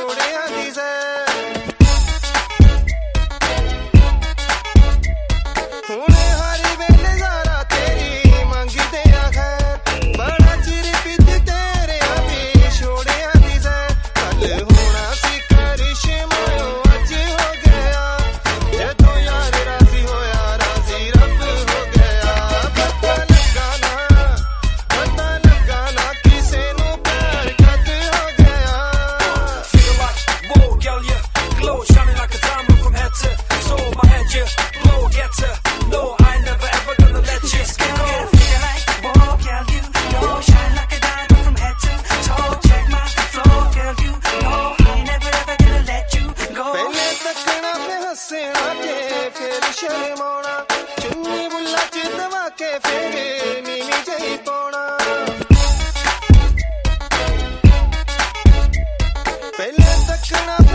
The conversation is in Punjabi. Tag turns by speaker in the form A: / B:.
A: ਛੋੜਿਆਂ ਦੀ ਜ਼ੈ ਹੁਣ ਹਰ ਵੇਲੇ ਜ਼ਾਰਾ ਤੇਰੀ ਮੰਗਦੇ ਆ ਖੈਰ ਬੜਾ ਚਿਰ ਪੀਤੀ ਤੇਰਿਆਂ ਦੀ ਛੋੜਿਆਂ ਦੀ ਜ਼ੈ ਕੱਲ ਹੋਣਾ ਸੀ ਕਰਿਸ਼ਮਾ ਅੱਜ ਹੋ ਗਿਆ ਜਦੋਂ ਯਾਰ ਰਾਜ਼ੀ ਹੋਇਆ ਰਾਜ਼ੀ ਰੱਬ ਹੋ ਗਿਆ ਪਤਾ ਲੱਗਾ ਨਾ ਕਿਸੇ ਨੂੰ ਪਿਆਰ ਕਦ ਹੋ ਗਿਆ
B: Feel like, whoa, girl, you glow, shining like a diamond from head to toe. My head, you blow, get to know I ain't never ever gonna let you go.
C: Feel like, whoa, girl, you know, shine like a diamond from head to toe. Check my flow, girl, you know, I ain't never ever gonna let you go.
A: ਪਹਿਲੇ ਤੱਕਣਾ ਤੇ ਹੱਸਣਾ ਤੇ ਫਿਰ ਸ਼ਰਮਾਉਣਾ ਚੁੰਨੀ ਬੁੱਲਾ ਚ ਦਵਾ ਕੇ ਫਿਰ ਨੀਵੀਂ ਜਿਹੀ ਪਾਉਣਾ ਪਹਿਲੇ ਤੱਕਣਾ